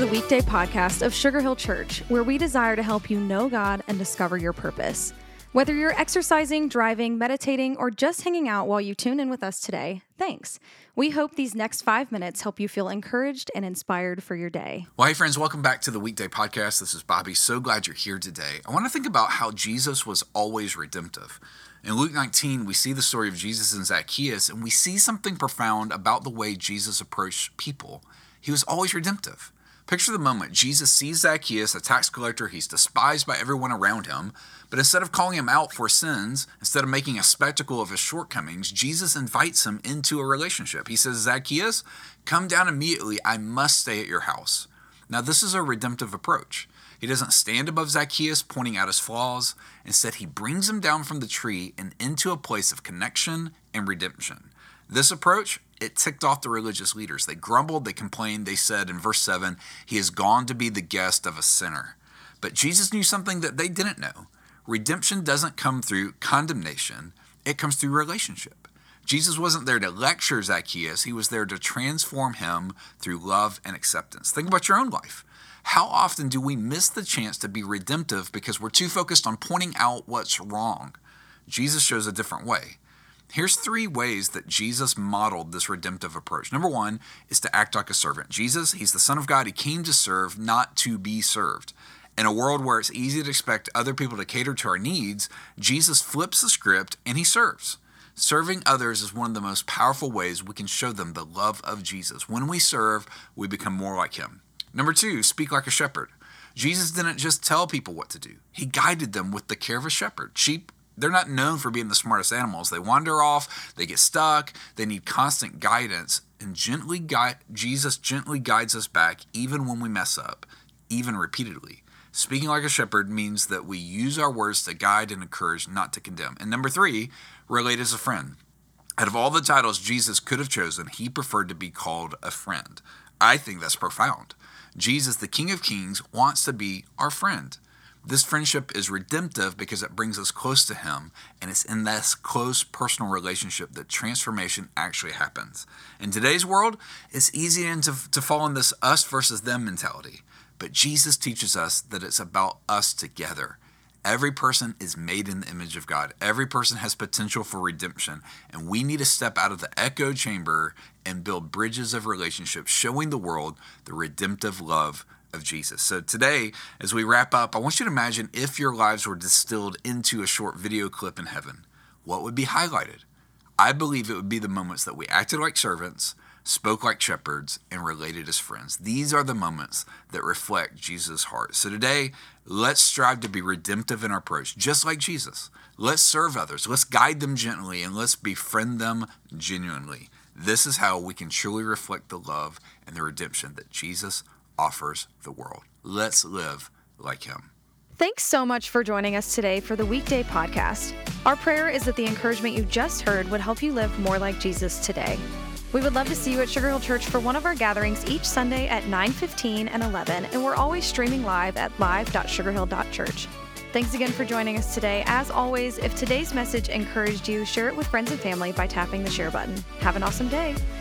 weekday podcast of Sugar Hill Church, where we desire to help you know God and discover your purpose. Whether you're exercising, driving, meditating, or just hanging out while you tune in with us today, thanks. We hope these next 5 minutes help you feel encouraged and inspired for your day. Well, hey friends, welcome back to the weekday podcast. This is Bobby. So glad you're here today. I want to think about how Jesus was always redemptive. In Luke 19, we see the story of Jesus and Zacchaeus, and we see something profound about the way Jesus approached people. He was always redemptive. Picture the moment. Jesus sees Zacchaeus, a tax collector. He's despised by everyone around him. But instead of calling him out for sins, instead of making a spectacle of his shortcomings, Jesus invites him into a relationship. He says, Zacchaeus, come down immediately. I must stay at your house. Now, this is a redemptive approach. He doesn't stand above Zacchaeus pointing out his flaws. Instead, he brings him down from the tree and into a place of connection and redemption. This approach, it ticked off the religious leaders. They grumbled, they complained, they said in verse 7, he has gone to be the guest of a sinner. But Jesus knew something that they didn't know. Redemption doesn't come through condemnation, it comes through relationship. Jesus wasn't there to lecture Zacchaeus, he was there to transform him through love and acceptance. Think about your own life. How often do we miss the chance to be redemptive because we're too focused on pointing out what's wrong? Jesus shows a different way. Here's 3 ways that Jesus modeled this redemptive approach. Number 1 is to act like a servant. Jesus, he's the Son of God. He came to serve, not to be served. In a world where it's easy to expect other people to cater to our needs, Jesus flips the script and he serves. Serving others is one of the most powerful ways we can show them the love of Jesus. When we serve, we become more like him. Number 2, speak like a shepherd. Jesus didn't just tell people what to do. He guided them with the care of a shepherd. Sheep, they're not known for being the smartest animals. They wander off, they get stuck, they need constant guidance. And Jesus gently guides us back even when we mess up, even repeatedly. Speaking like a shepherd means that we use our words to guide and encourage, not to condemn. And number 3, relate as a friend. Out of all the titles Jesus could have chosen, he preferred to be called a friend. I think that's profound. Jesus, the King of Kings, wants to be our friend. This friendship is redemptive because it brings us close to him, and it's in this close personal relationship that transformation actually happens. In today's world, it's easy to fall in this us versus them mentality, but Jesus teaches us that it's about us together. Every person is made in the image of God. Every person has potential for redemption, and we need to step out of the echo chamber and build bridges of relationship, showing the world the redemptive love of Jesus. So today, as we wrap up, I want you to imagine if your lives were distilled into a short video clip in heaven, what would be highlighted? I believe it would be the moments that we acted like servants, spoke like shepherds, and related as friends. These are the moments that reflect Jesus' heart. So today, let's strive to be redemptive in our approach, just like Jesus. Let's serve others, let's guide them gently, and let's befriend them genuinely. This is how we can truly reflect the love and the redemption that Jesus offers the world. Let's live like him. Thanks so much for joining us today for the weekday podcast. Our prayer is that the encouragement you just heard would help you live more like Jesus today. We would love to see you at Sugar Hill Church for one of our gatherings each Sunday at 9:15 and 11, and we're always streaming live at live.sugarhill.church. Thanks again for joining us today. As always, if today's message encouraged you, share it with friends and family by tapping the share button. Have an awesome day.